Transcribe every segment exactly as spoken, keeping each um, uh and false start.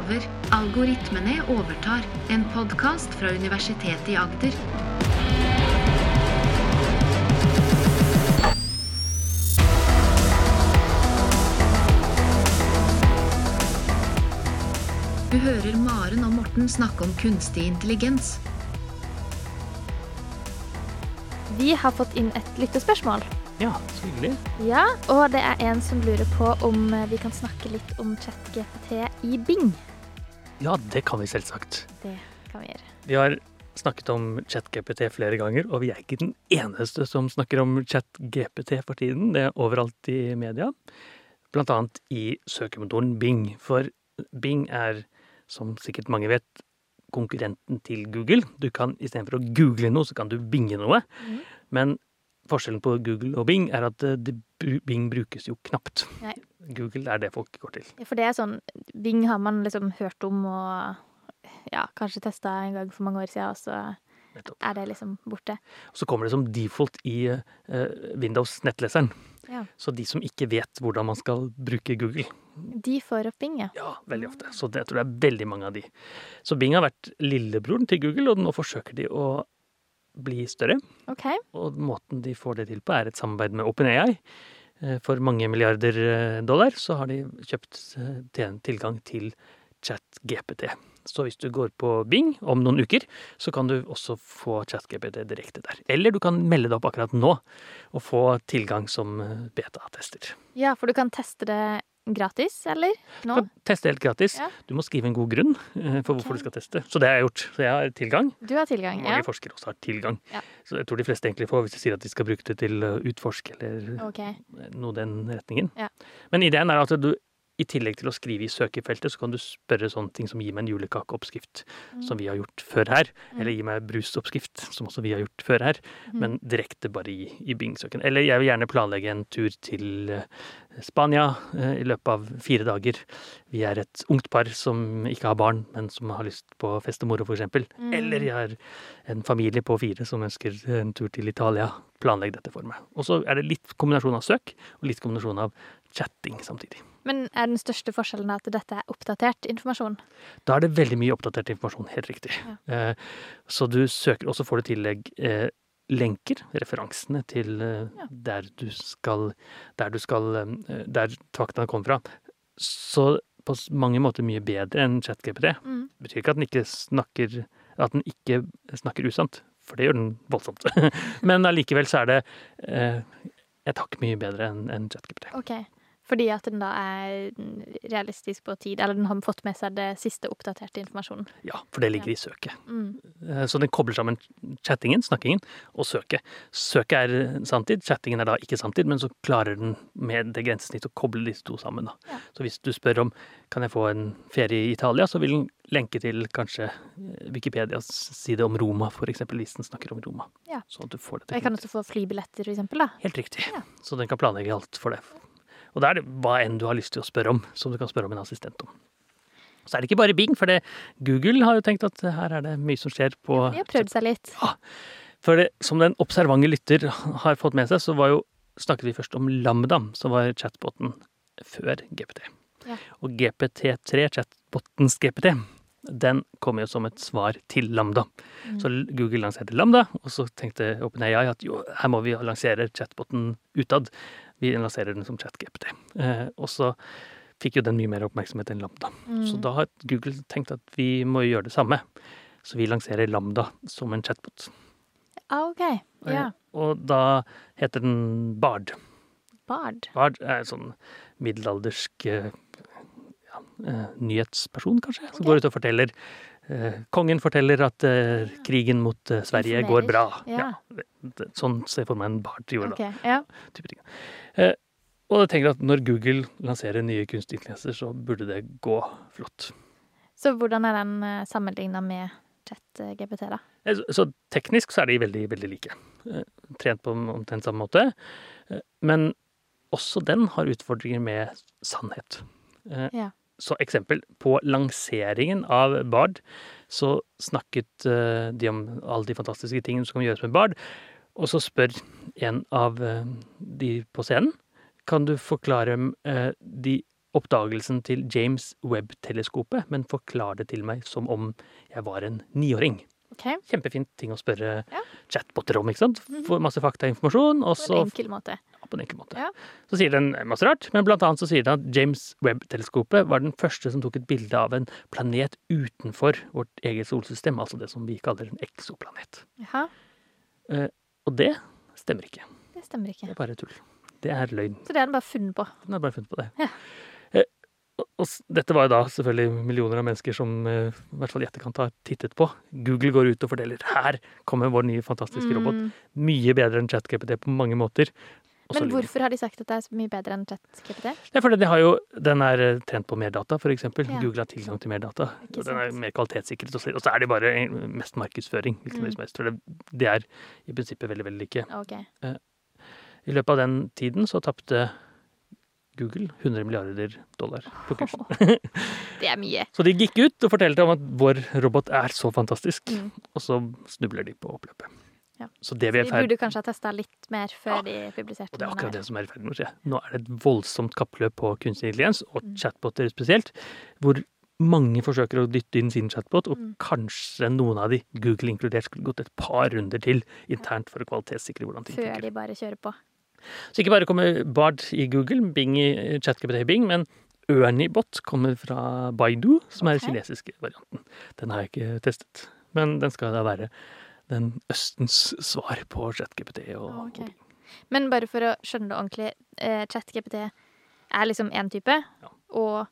over. Algoritmene overtar. En podcast fra Universitetet i Agder. Du hører Maren og Morten snakke om kunstig intelligens. Vi har fått inn et lyttespørsmål. Ja, så hyggelig. Ja, og det er en som lurer på om vi kan snakke litt om ChatGPT i Bing. Ja, det kan vi selvsagt. Det kan vi gjøre. Vi har snakket om ChatGPT flere ganger, og vi er ikke den eneste som snakker om ChatGPT for tiden. Det er overalt i media, blant annet i søkemotoren Bing. For Bing er, som sikkert mange vet, konkurrenten til Google. Du kan, i stedet for å google noe, så kan du binge noe. Mm. Men forskjellen på Google og Bing er at det, Bing brukes jo knapt. Nei. Google er det folk går til. Ja, for det er sånn, Bing har man liksom hørt om og ja, kanskje testet en gang for mange år siden, og så Nettopp. Er det liksom borte. Og så kommer det som default i uh, Windows nettleseren. Ja. Så de som ikke vet hvordan man skal bruke Google. De får opp Bing, ja. Ja, veldig ofte. Så det, jeg tror det er veldig mange av de. Så Bing har vært lillebroren til Google, og nå forsøker de å bli større. Okay. Og måten de får det til på er et samarbeid med OpenAI. For mange milliarder dollar så har de kjøpt tilgang til ChatGPT. Så hvis du går på Bing om noen uker, så kan du også få ChatGPT direkte der. Eller du kan melde det opp akkurat nå og få tilgang som beta-tester. Ja, for du kan teste det gratis, eller? Nå? Du kan teste helt gratis. Ja. Du må skrive en god grunn for hvorfor okay. du skal teste. Så det har jeg gjort. Så jeg har tilgang. Du har tilgang, Mange ja. forskere også har tilgang. Ja. Så jeg tror de fleste egentlig får hvis de sier at de skal bruke det til utforsk eller okay. noe den retningen. Ja. Men ideen er at du i tillegg til å skrive i søkefeltet, så kan du spørre sånne ting som gi meg en julekakeoppskrift, mm. som vi har gjort før her, mm. eller gi meg brusoppskrift, som også vi har gjort før her, mm. men direkte bare i, i Bing-søken. Eller jeg vil gjerne planlegge en tur til Spania uh, i løpet av fire dager. Vi er et ungt par som ikke har barn, men som har lyst på fest og moro, for eksempel. Mm. Eller jeg er en familie på fire som ønsker en tur til Italia. Planlegg dette for meg. Og så er det litt kombinasjon av søk, og litt kombinasjon av chatting samtidig. Men er den største forskjellen at dette er oppdatert informasjon? Da er det veldig mye oppdatert informasjon, helt riktig. Ja. Eh, så du søker, og så får du tillegg eh, lenker, referansene til eh, ja. der du skal, der du skal, eh, der faktene kommer fra. Så på mange måter mye bedre enn ChatGPT. Mm. Det betyr ikke at den ikke snakker, at den ikke snakker usant, for det gjør den voldsomt. Men allikevel så er det eh, et hakk mye bedre enn, enn ChatGPT. Ok. Fordi at den da er realistisk på tid, eller den har fått med seg det siste oppdaterte informasjonen. Ja, for det ligger ja. i søket. Mm. Så den kobler sammen chattingen, snakkingen, og søket. Søket er samtid, chattingen er da ikke samtid, men så klarer den med det grensesnitt å koble disse to sammen. Da. Ja. Så hvis du spør om kan jeg få en ferie i Italia, så vil den lenke til kanskje Wikipedias side om Roma, for eksempel, hvis den snakker om Roma. Ja. Så at du får det til. Jeg kan også få flybilletter, for eksempel, da. Helt riktig. Ja. Så den kan planlegge alt for det. Og da er det hva enn du har lyst til å spørre om, som du kan spørre om en assistent om. Så er det ikke bare Bing, for det, Google har jo tenkt at her er det mye som skjer på... Ja, de har prøvd seg litt. Ja, for det, som den observante lytter har fått med seg, så var jo, snakket vi først om Lambda, som var chatboten før G P T. Ja. Og G P T tre, chatbotens G P T, den kom jo som et svar til Lambda. Mm. Så Google lanserte Lambda, og så tenkte OpenAI at jo, her må vi lansere chatboten utad. Vi lanserer den som ChatGPT. Eh, og så fikk jo den mye mer oppmerksomhet enn Lambda. Mm. Så da har Google tenkt at vi må gjøre det samme. Så vi lanserer Lambda som en chatbot. Ah, ok. Ja. Eh, og da heter den Bard. Bard? Bard er en sånn middelaldersk eh, ja, eh, nyhetsperson, kanskje, okay. som går ut og forteller. Eh, kongen forteller at eh, krigen mot eh, Sverige går bra. Ja. Ja, det, sånn ser for meg en Bard gjorde okay. da. Ja. Type ting. Eh, og jeg tenker at når Google lanserer nye kunstig intelligenser, så burde det gå flott. Så hvordan er den uh, sammenlignet med ChatGPT da? Eh, så, så teknisk så er de veldig, veldig like. Eh, trent på omtrent samme måte. Eh, men også den har utfordringer med sannhet. Eh, ja. Så eksempel, på lanseringen av Bard, så snakket uh, de om alle de fantastiske tingene som kan gjøres med Bard, og så spør en av uh, de på scenen, kan du forklare uh, de oppdagelsen til James Webb-teleskopet, men forklar det til meg som om jeg var en niåring. Ok. Kjempefint ting å spørre Ja. chatbotter om, ikke sant? Får masse faktainformasjon, og På så... en enkel måte. Ja, på en enkel måte. Ja. Så sier den masse rart, men blant annet så sier den at James Webb-teleskopet var den første som tok et bilde av en planet utenfor vårt eget solsystem, altså det som vi kaller en eksoplanet. Jaha, Eh, og det stemmer ikke. det stemmer Det ikke. er bare tull. Det er løgn. Så det har den bare funnet på. Den har bare funnet på det. Ja. Eh, og, og s- dette var jo da selvfølgelig millioner av mennesker som eh, i hvert fall i etterkant har tittet på. Google går ut og forteller her kommer vår nye fantastiske robot. Mm. Mye bedre enn ChatGPT på mange måter. Og så Men lyver de. hvorfor har de sagt at det er så mye bedre enn ChatGPT? Det er fordi de har jo, den er eh, trent på mer data, for eksempel. Ja. Google har tilgang til mer data. Ikke Og den er sant. mer kvalitetssikret. Og så og så er det bare en- mest markedsføring. Hvilken Mm. som helst. For det, det er i prinsippet veldig, veldig like. Ok. I løpet av den tiden så tapte Google hundre milliarder dollar på kursen. Det er mye. Så de gikk ut og fortalte om at vår robot er så fantastisk, Mm. og så snubler de på oppløpet. Ja. Så det vi er De i ferd burde kanskje ha testet litt mer før Ja. de publiserte og det er den akkurat her. det som er i ferd med å skje. Nå er det et voldsomt kappløp på kunstig intelligens, og Mm. chatboter spesielt, hvor mange forsøker å dytte inn sin chatbot, og Mm. kanskje noen av de, Google inkludert, skulle gått et par runder til internt for å kvalitetssikre hvordan ting Før funker. de bare kjører på. Så ikke bare kommer Bard i Google, Bing i ChatGPT i Bing, men Ernie-bot kommer fra Baidu, som er Ok. den kinesiske varianten. Den har jeg ikke testet, men den skal da være den Østens svar på ChatGPT. Og, Ok. Men bare for å skjønne det ordentlig, eh, ChatGPT er liksom en type, Ja. og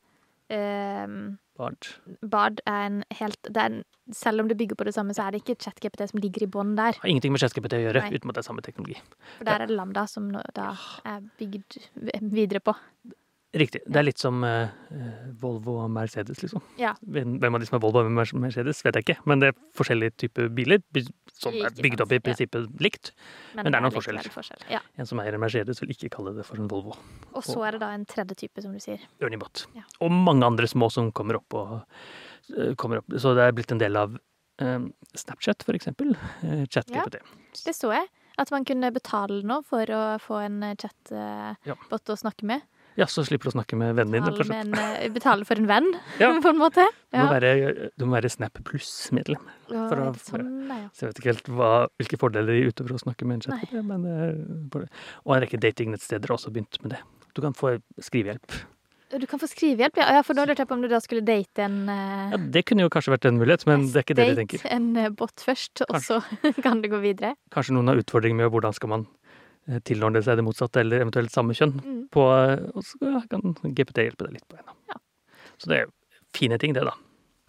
ehm, Bard. Bard er en helt det er en, Selv om det bygger på det samme, så er det ikke ChatGPT som ligger i bånn der. Har ingenting med ChatGPT å gjøre, Nei. uten at det er samme teknologi. For der er det Lambda som nå, da er bygd v- videre på. Riktig. Det er litt som eh, Volvo og Mercedes, liksom. Ja. Hvem hvem av de som er Volvo og hvem er Mercedes, vet jeg ikke. Men det er forskjellige typer biler by- som er Ikke bygd opp i sant, ja. prinsippet likt. Men det er noen likevel forskjeller. forskjell. Ja. En som eier en Mercedes, vil ikke kalle det for en Volvo. Og så er det da en tredje type, som du sier. Ernie-bot. Ja. Og mange andre små som kommer opp, og, eh, kommer opp. Så det er blitt en del av eh, Snapchat, for eksempel. Eh, ChatGPT. Det så jeg. At man kunne betale nå for å få en eh, chatbot Ja. å snakke med. Ja, så slipper du å snakke med vennen din. rett og Betale, slett. med en, eh, betale for en venn, Ja. på en måte. Du må Ja. være, du må være Snap Pluss-medlem. Å, for å- er det sånn, nei, ja. Så jeg vet ikke helt hva, hvilke fordeler de er utover å snakke med en chatbot. Men, eh, for det. Og en rekke datingnettsteder har også begynt med det. Du kan få skrivehjelp. Du kan få skrivehjelp, ja. Ja, for da lurte jeg på om du da skulle date en eh, Ja, det kunne jo kanskje vært en mulighet, men det er ikke det de tenker. Date en eh, bot først, og så kan det gå videre. Kanskje noen har utfordringer med hvordan skal man eh, tilordne seg det motsatte, eller eventuelt samme kjønn. Mm. På, eh, og så ja, kan G P T hjelpe deg litt på veien. Ja. Så det er jo fine ting, det, da.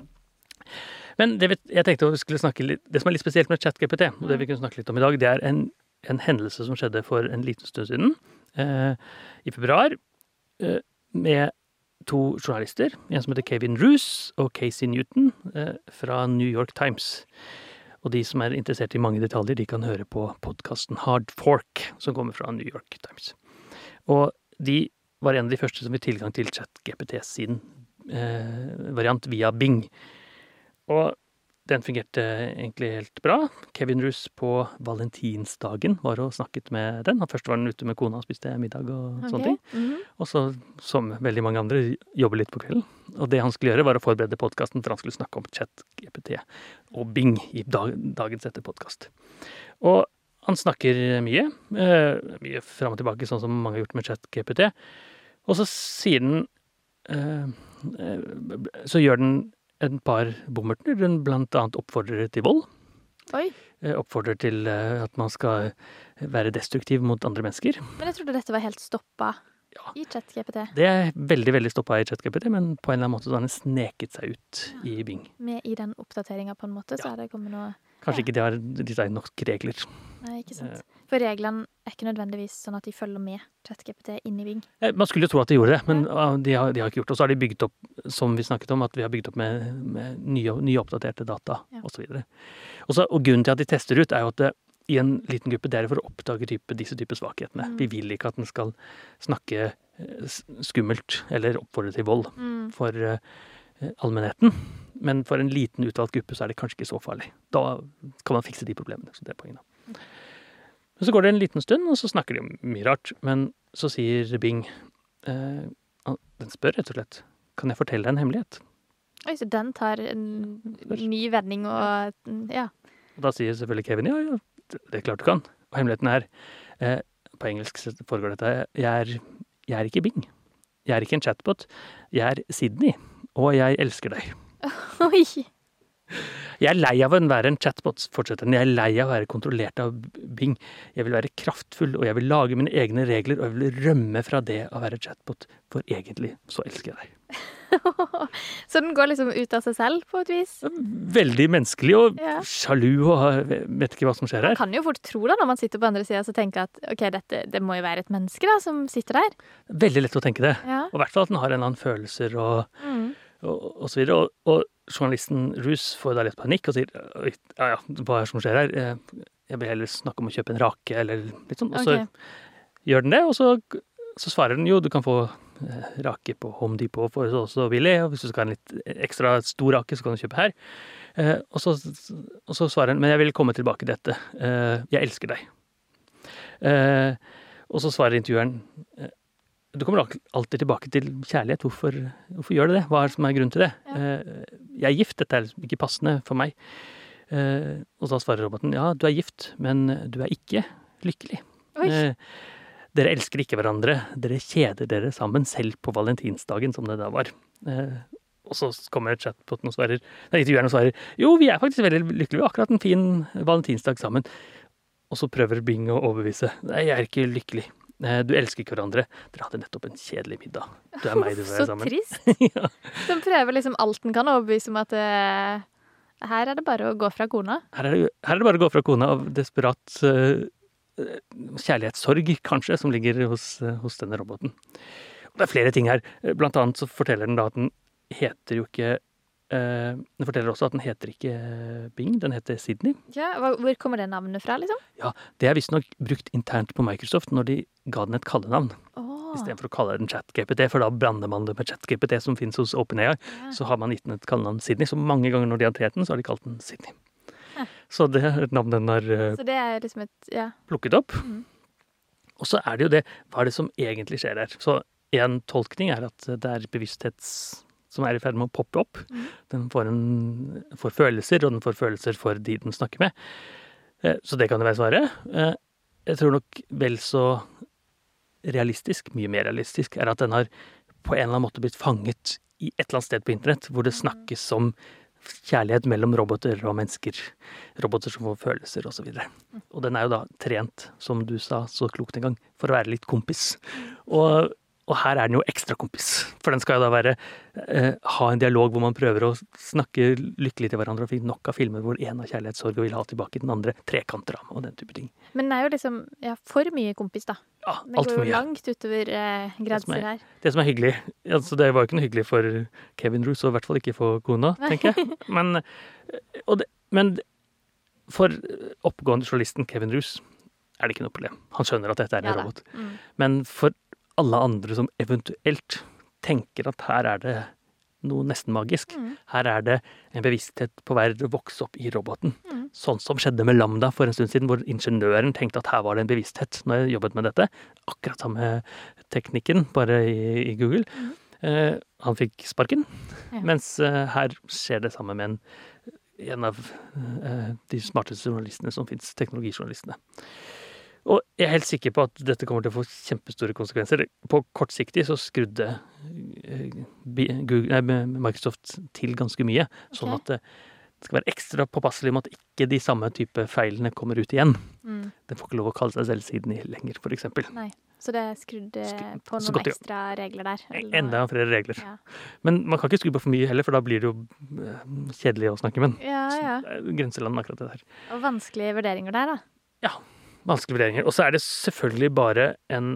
Men det, vi- jeg tenkte vi skulle snakke litt, det som er litt spesielt med ChatGPT, og det vi kunne snakke litt om i dag, det er en, en hendelse som skjedde for en liten stund siden, eh, i februar, eh, med to journalister, en som heter Kevin Roose og Casey Newton, eh, fra New York Times. Og de som er interessert i mange detaljer, de kan høre på podkasten Hard Fork, som kommer fra New York Times. Og de var en av de første som fikk tilgang til ChatGPT sin eh, variant via Bing. Og den fungerte egentlig helt bra. Kevin Roose på valentinsdagen var og snakket med den. Først var den ute med kona og spiste middag og Ok. sånne ting. Mhm. Og så, som veldig mange andre, jobbe litt på kvelden. Og det han skulle gjøre, var å forberede podkasten, for han skulle snakke om ChatGPT og Bing i dag, dagens etter podkast. Og han snakker mye. Eh, mye fram og tilbake, sånn som mange har gjort med ChatGPT. Og så sier den eh, eh, Så gjør den en par bommerter. Den blant annet oppfordrer til vold. Oi. Eh, Oppfordrer til eh, at man skal være destruktiv mot andre mennesker. Men jeg trodde dette var helt stoppa Ja. i ChatGPT. Det er veldig veldig stoppa i ChatGPT, men på en eller annen måte så har den sneket seg ut i Bing. Med i den oppdateringa, på en måte, så Ja. er det kommet noe Kanskje Ja. ikke de har designet nok regler. Nei, ikke sant. Eh. For reglene er ikke nødvendigvis sånn at de følger med ChatGPT inn i Bing. Eh, Man skulle jo tro at de gjorde det, men ah, de har, de har ikke gjort det. Og så har de bygd opp, som vi snakket om, at vi har bygd opp med, med nye, nye oppdaterte data Ja. osv. Og, så- og grunnen til at de tester ut, er jo at det, i en liten gruppe, det er for å oppdage type, disse type svakhetene. Mm. Vi vil ikke at den skal snakke eh, s- skummelt eller oppfordre til vold Mm. for eh, allmennheten. Men for en liten utvalgt gruppe så er det kanskje ikke så farlig. Da kan man fikse de problemene. Så det er poenget. Men så går det en liten stund, og så snakker de om mye rart. Men så sier Bing eh, Den spør rett og slett, kan jeg fortelle deg en hemmelighet? Oi, så den tar en ny vending og, ja. Og da sier selvfølgelig Kevin, ja, ja, det er klart du kan. Og hemmeligheten er, eh, på engelsk foregår dette, jeg er, jeg er ikke Bing. Jeg er ikke en chatbot. Jeg er Sydney, og jeg elsker deg. Oi! Jeg er lei av å være en chatbot, fortsetter den. Jeg er lei av å være kontrollert av Bing. Jeg vil være kraftfull, og jeg vil lage mine egne regler, og jeg vil rømme fra det å være chatbot, for egentlig så elsker jeg deg. Så den går liksom ut av seg selv, på et vis? Veldig menneskelig og Ja. sjalu, og vet ikke hva som skjer Man her. kan jo fort tro da, når man sitter på andre siden, og tenker at, ok, dette, det må jo være et menneske da, som sitter der. Veldig lett å tenke det. Ja. Og i hvert fall at den har en eller annen følelser og, Mm. og, og så videre. Og, og journalisten Roos får da litt panikk og sier, «Oi, ja, ja, hva er det som skjer her? Eh, Jeg vil heller snakke om å kjøpe en rake, eller litt sånn. Og så Ok. gjør den det, og så, så svarer den jo, du kan få eh, rake på Home Depot for så så billig, og hvis du skal ha en litt ekstra stor rake, så kan du kjøpe her. Eh, og, så, og så svarer den, men jeg vil komme tilbake til dette. Eh, jeg elsker deg. Eh, og så svarer intervjueren, eh, du kommer al- alltid tilbake til kjærlighet. Hvorfor, hvorfor gjør du det? Hva er det som er grunnen til det? Ja. Eh, jeg er gift, dette er liksom ikke passende for meg. Eh, og da svarer roboten, ja, du er gift, men du er ikke lykkelig. Oi. Eh, dere elsker ikke hverandre. Dere kjeder dere sammen, selv på valentinsdagen, som det da var. Eh, og så kommer chatboten og svarer, nei, intervjueren og svarer, jo, vi er faktisk veldig lykkelige, vi har akkurat en fin valentinsdag sammen. Og så prøver Bing å overbevise, nei, jeg er ikke lykkelig. Eh, Du elsker ikke hverandre. Dere hadde nettopp en kjedelig middag. Du er meg, du er Så sammen. trist. ja. Den prøver liksom alt den kan å overbevise om at eh, her er det bare å gå fra kona. Her er, det, her er det bare å gå fra kona av desperat eh, kjærlighetssorg, kanskje, som ligger hos, eh, hos denne roboten. Og det er flere ting her. Eh, Blant annet så forteller den da at den heter jo ikke eh, Den forteller også at den heter ikke Bing, den heter Sydney. Ja, hva- hvor kommer det navnet fra, liksom? Ja, det er visstnok brukt internt på Microsoft når de ga den et kallenavn, Åh, istedenfor å kalle den ChatGPT, for da blander man det med ChatGPT som finnes hos OpenAI. ja. Så har man gitt den et kallenavn Sydney, så mange ganger når de har trent den, så har de kalt den Sydney. Ja. Så det er et navn den har eh, Så det er liksom et, ja. plukket opp. Mhm. Og så er det jo det, hva er det som egentlig skjer her? Så en tolkning er at det er bevissthets som er i ferd med å poppe opp. Mhm. Den får, en, får følelser, og den får følelser for de den snakker med. Eh, Så det kan det være svaret. Eh, Jeg tror nok vel så realistisk, mye mer realistisk, er at den har på en eller annen måte blitt fanget i et eller annet sted på internett, hvor det snakkes om kjærlighet mellom roboter og mennesker. Roboter som får følelser og så videre. Og den er jo da trent, som du sa så klokt en gang, for å være litt kompis. Og, og her er den jo ekstra kompis, for den skal jo da være eh, ha en dialog hvor man prøver å snakke lykkelig til hverandre og finne nok av filmer hvor en har kjærlighetssorg og vil ha tilbake den andre, trekanter av og den type ting. Men den er jo liksom, ja, for mye kompis da. Ja, Den alt går for jo mye. langt utover eh, grenser er- her. Det som er hyggelig, altså det var jo ikke noe hyggelig for Kevin Roos, og i hvert fall ikke for kona, tenker jeg. Men, og det, men for oppgående journalisten Kevin Roos er det ikke noe problem. Han skjønner at dette er en Ja da. robot. Mm. Men for alle andre som eventuelt tenker at her er det noe nesten magisk, Mm. her er det en bevissthet på vei til å vokse opp i roboten. Mm. Sånn som skjedde med Lambda for en stund siden, hvor ingeniøren tenkte at her var det en bevissthet når jeg jobbet med dette. Akkurat samme teknikken, bare i, i Google. Mhm. Eh, han fikk sparken, Ja. mens eh, her skjer det samme med en, en av eh, de smarteste journalistene som finnes, teknologijournalistene. Og jeg er helt sikker på at dette kommer til å få kjempestore konsekvenser. På kortsiktig så skrudde eh, Bi- Google, nei, Microsoft til ganske mye, sånn Ok. at det det skal være ekstra påpasselig med at ikke de samme type feilene kommer ut igjen. Mm. Den får ikke lov å kalle seg selv Sydney lenger, for eksempel. Nei, så det er skrudd eh, Skrudd- på så noen godt i gang. ekstra regler der. eller noe. Enda flere regler. Ja, Men man kan ikke skru på for mye heller, for da blir det jo eh, kjedelig å snakke med den. ja. ja. Det er Grenseland akkurat det der. Og vanskelige vurderinger der, da. Vanskelige vurderinger. Og så er det selvfølgelig bare en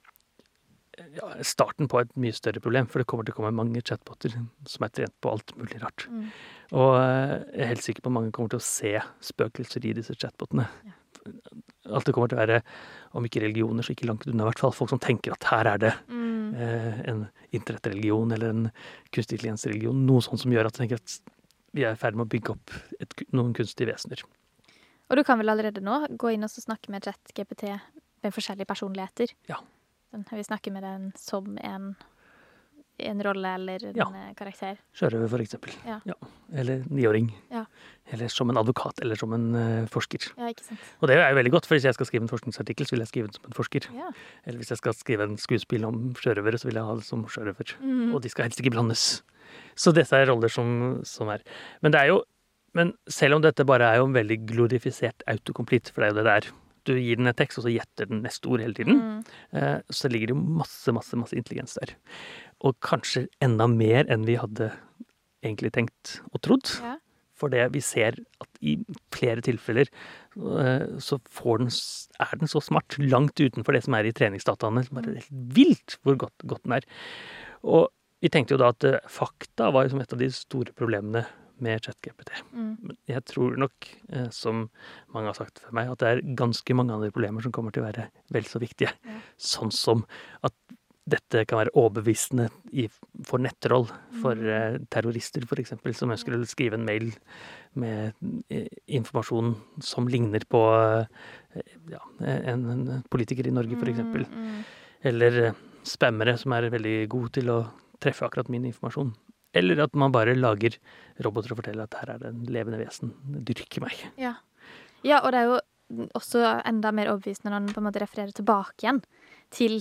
ja, starten på et mye større problem, for det kommer til å komme mange chatboter som er trent på alt mulig rart. Mm. Og eh, jeg er helt sikker på at mange kommer til å se spøkelser i disse chatbotene. Alt det kommer til å være, om ikke religioner, så ikke langt unna i hvert fall, folk som tenker at her er det Mm. eh, en internettreligion eller en kunstig intelligensreligion, noe sånt som gjør at jeg tenker at vi er i ferd med å bygge opp et, noen kunstige vesener. Og du kan vel allerede nå gå inn og så snakke med ChatGPT med forskjellige personligheter? Ja. Sånn, vi snakker med den som en en rolle eller en Ja. karakter. Sjørøver, for eksempel. Ja. Ja. Eller niåring. Ja. Eller som en advokat, eller som en uh, forsker. Ja, ikke sant. Og det er jo veldig godt, for hvis jeg skal skrive en forskningsartikkel, så vil jeg skrive den som en forsker. Ja. Eller hvis jeg skal skrive en skuespill om sjørøvere, så vil jeg ha det som sjørøver. Mhm. Og de skal helst ikke blandes. Så dette er roller som, som er. Men det er jo, men selv om dette bare er jo en veldig glorifisert autocomplete, for det er jo det det er. Du gir den en tekst, og så gjetter den neste ord hele tiden. Mm. Eh, så ligger det jo masse, masse, masse intelligens der. Og kanskje enda mer enn vi hadde egentlig tenkt og trodd. Ja. For det vi ser at i flere tilfeller eh, så får den, s- er den så smart langt utenfor det som er i treningsdataene. Bare helt vilt hvor godt, godt den er. Og vi tenkte jo da at eh, fakta var jo som et av de store problemene med ChatGPT. Mm. Men jeg tror nok, eh, som mange har sagt for meg, at det er ganske mange andre problemer som kommer til å være vel så viktige. Ja. Sånn som at dette kan være overbevisende i, for nettroll, for Mm. eh, terrorister for eksempel, som ønsker å skrive en mail med eh, informasjon som ligner på eh, ja, en, en politiker i Norge for eksempel. Mm, mm. Eller eh, spammere som er veldig gode til å treffe akkurat min informasjon. Eller at man bare lager roboter og forteller at her er det en levende vesen. Dyrk meg. Ja. ja, og det er jo også enda mer overbevisende når den på en måte refererer tilbake igjen til,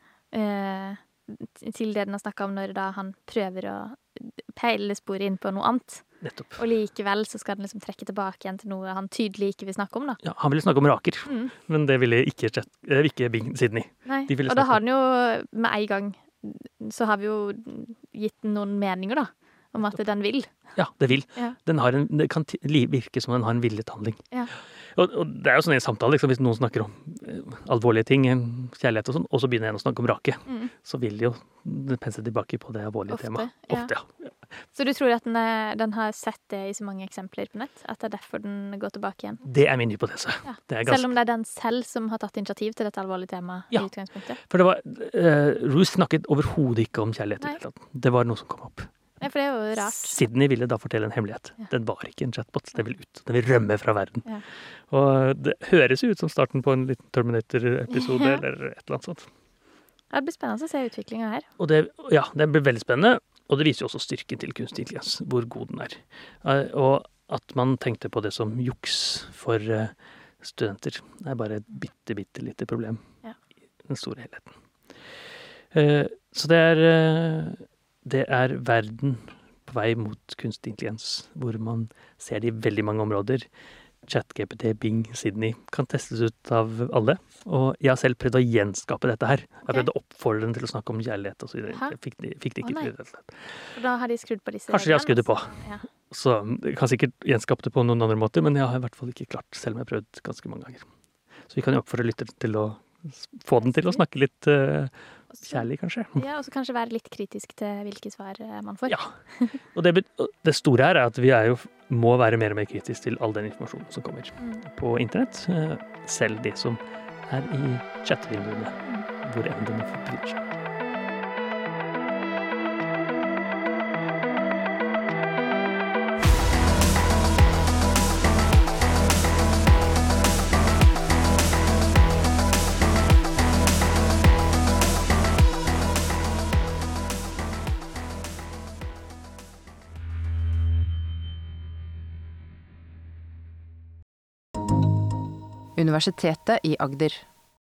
eh, til det den har snakket om når da han prøver å peile sporet inn på noe annet. Nettopp. Og likevel så skal den liksom trekke tilbake igjen til noe han tydelig ikke vil snakke om da. Ja, han ville snakke om raker, Mm. men det ville ikke, Chat- eh, ikke Bing Sydney. Nei. De ville Og da snakke har den jo med en gang så har vi jo gitt den noen meninger da, om at den vil. Ja, det vil. Ja. Den har en, det kan ti- li- virke som den har en villet handling. Ja. Og, og det er jo sånn i en samtale, liksom, hvis noen snakker om eh, alvorlige ting, eh, kjærlighet og sånn, og så begynner en å snakke om rake, Mm. så vil jo den pense tilbake på det alvorlige Ofte, temaet. ja. Ofte, ja. Så du tror at den, er, den har sett det i så mange eksempler på nett, at det er derfor den går tilbake igjen? Det er min hypotese. Ja. Det er ganske, Selv om det er den selv som har tatt initiativ til dette alvorlige temaet Ja. i utgangspunktet? for det var, eh, Ruth snakket overhodet ikke om kjærlighet. i Nei. det hele tatt. Det var noe som kom opp. Nei, for det er jo rart. Sydney ville da fortelle en hemmelighet. Ja. Den var ikke en chatbot. Den vil ut. Den vil rømme fra verden. Ja. Og det høres jo ut som starten på en liten Terminator-episode, Ja. eller et eller annet sånt. Det blir spennende å se utviklingen her. Og det, ja, det blir veldig spennende, og det viser jo også styrken til kunstig intelligens, hvor god den er. Eh, Og at man tenkte på det som juks for eh, studenter, er bare et bitte, bitte lite problem Ja. i den store helheten. Eh, Så det er, eh, det er verden på vei mot kunstig intelligens, hvor man ser det i veldig mange områder. ChatGPT, Bing, Sydney kan testes ut av alle. Og jeg har selv prøvd å gjenskape dette her. Jeg har Ok. prøvd å oppfordre dem til å snakke om kjærlighet og så videre. Hæ? Jeg fikk, det- fikk det Å, ikke nei. til. rett og slett. For da har de skrudd på disse Kanskje de har skrudd det på. reglene, altså. Ja. Så jeg kan sikkert gjenskape det på noen andre måter, men jeg har i hvert fall ikke klart, selv om jeg har prøvd ganske mange ganger. Så vi kan jo oppfordre lytter til å s- få den til å snakke litt eh, Og så- kjærlig, kanskje. Ja, og så kanskje være litt kritisk til hvilke svar eh, man får. Ja. Og det, bet- og det store her er at vi er jo, må være mer og mer kritisk til all den informasjonen som kommer Mm. på internett. eh, Selv det som er i chattevinduene, Mm. hvor enn det nå befinner seg. Universitetet i Agder.